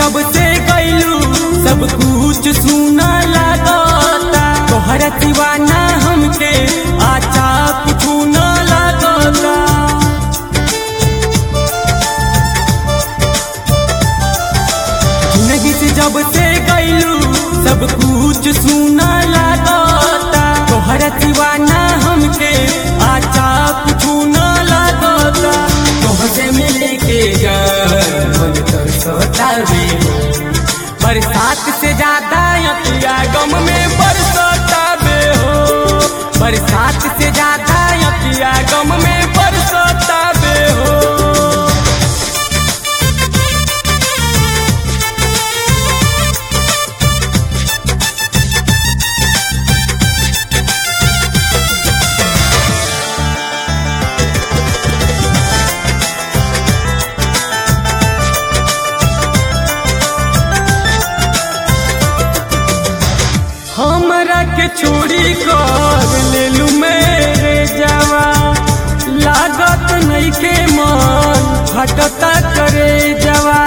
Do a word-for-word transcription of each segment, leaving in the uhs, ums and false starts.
जब से गइलू सब कुछ सुना लागता, तोहरा दीवाना हमके अच्छा कुछ न लागता। जिंदगी से जब से गइलू सब कुछ सुना लागता, तोहरा दीवाना हमके अच्छा कुछ न लागता। तोहसे मिले के मन तरसता रे, बरसात से ज्यादा अतिया गम में बरसता बे हो, बरसात से ज्यादा अतिया गम में बरसता बे हो। हमरा के छोड़ी कर लेलू मेरे जवा, लागत नहीं के मन फटता करे जवा।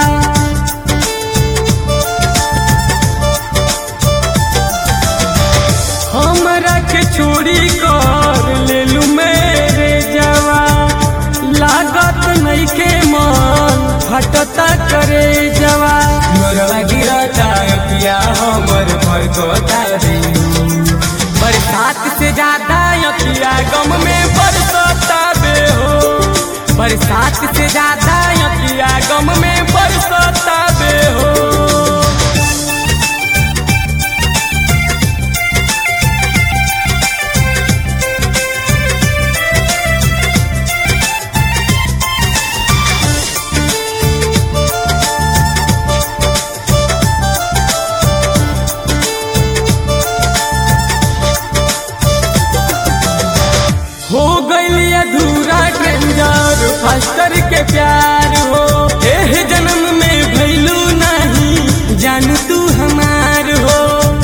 हमरा के छोड़ी कर लेलू मेरे जवा, लागत नहीं के मन फटता करे जवा। मोरवा गिरता पिया हमर भरकता रे, बरसात से ज्यादा अतिया गम में बरसता बे हो, बरसात से ज्यादा अतिया गम में बरसता बे हो। हो गई अधूरा डेंजर फास्टर के प्यार हो, एह जन्म में भइलू नहीं जानू तू हमार हो।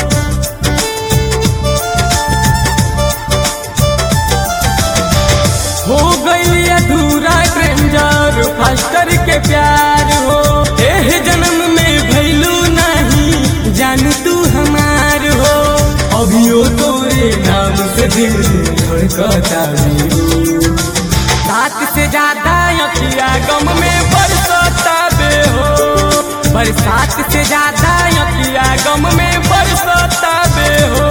हो गई अधूरा डेंजर फास्टर के प्यार हो, एह जन्म में भइलू नहीं जानू तू हमार हो। अभियो तोरे नाम से दिल धड़कता रे, साथ से ज्यादा अतिया गम में बरसता बे हो, बरसात से ज्यादा अतिया गम में बरसता बे हो।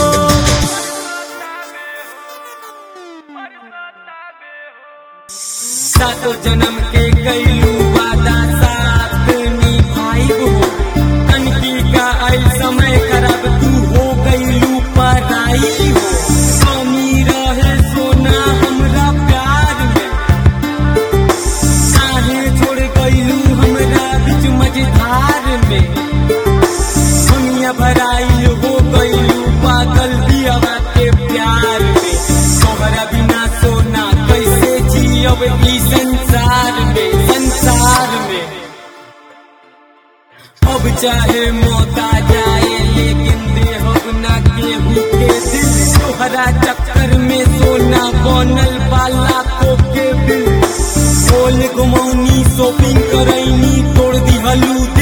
सातों जन्म के कइलू वादा साथ निभाइबो, तनकी का आई समय खराब तू हो गइलू पराई हो। कमी रहे सोना हमरा प्यार में, काहे छोड़ गइलू हमरा बीच मझधार में। दुनिया भराई हो गइलू पागल दियावा के प्यार में, तोहरा बिना सोना कैसे जियब ई संसार में, संसार में। अब चाहे मौत आ जाए लेकिन देहब ना केहू के दिल, तोहरा चक्कर में सोना बनल वाला को के बिल। बोल घुमौनी शॉपिंग करैनी तोड़ दिहलू